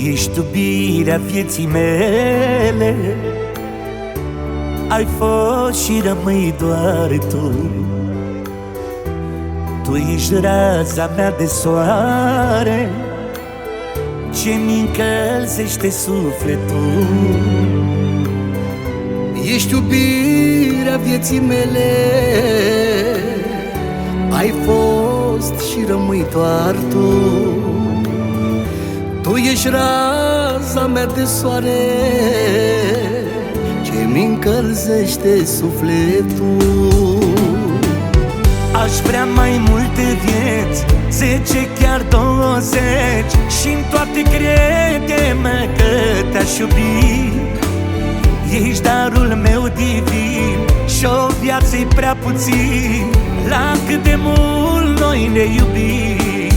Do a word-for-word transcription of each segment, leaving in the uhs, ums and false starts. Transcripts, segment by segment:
Ești iubirea vieții mele, ai fost și rămâi doar tu. Tu ești raza mea de soare, ce-mi încălzește sufletul. Ești iubirea vieții mele, ai fost și rămâi doar tu. Tu ești raza mea de soare, ce-mi încălzește sufletul. Aș vrea mai multe vieți, zece, chiar douăzeci, și-n toate crede-mă că te-aș iubi. Ești darul meu divin și-o viață-i prea puțin la cât de mult noi ne iubim.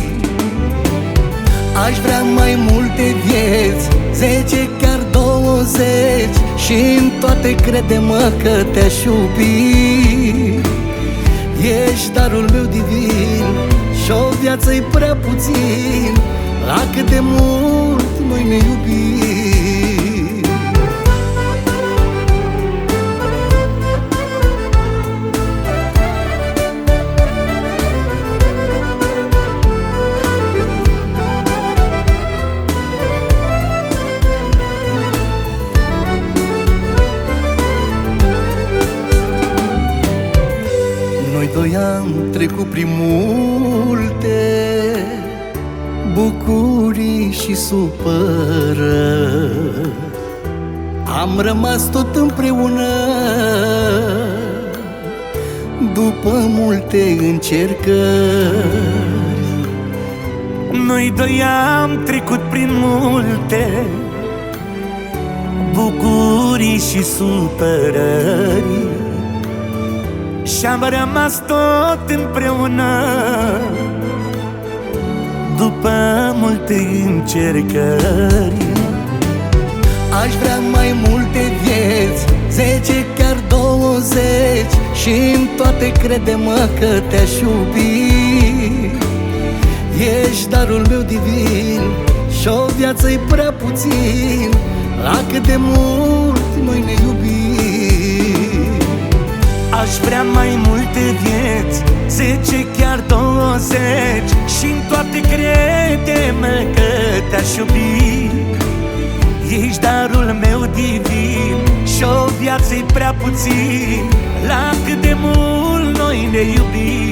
Aș vrea mai multe vieți, zece, chiar douăzeci, și-n toate crede-mă că te-aș iubi. Ești darul meu divin și-o viață-i prea puțin la cât de mult noi ne iubim. Noi doi am trecut prin multe bucurii și supărări, am rămas tot împreună după multe încercări. Noi doi am trecut prin multe bucurii și supărări, și-am rămas tot împreună după multe încercări. Aș vrea mai multe vieți, zece, chiar douăzeci, și-n toate crede-mă că te-aș iubi. Ești darul meu divin și-o viață-i prea puțin la cât de mult noi ne iubim. Aș vrea mai multe vieți, zece, chiar douăzeci, și-n toate crede-mă că te-aș iubi. Ești darul meu divin și-o viață-i prea puțin la cât de mult noi ne iubim.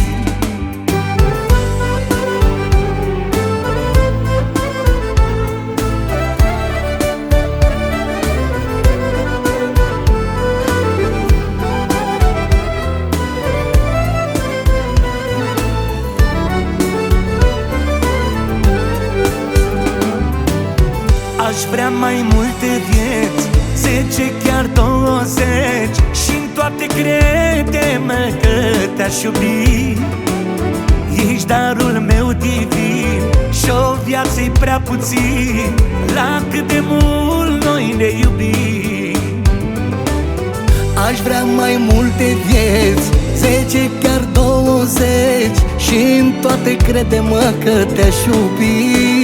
Aș vrea mai multe vieți, zece, chiar douăzeci, și-n toate crede-mă că te-aș iubi. Ești darul meu divin și-o viață-i prea puțin la cât de mult noi ne iubim. Aș vrea mai multe vieți, zece, chiar douăzeci, și-n toate crede-mă că te-aș iubi.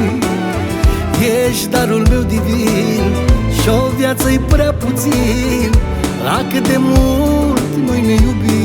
Ești darul meu divin și-o viață-i prea puțin la cât de mult noi ne iubim.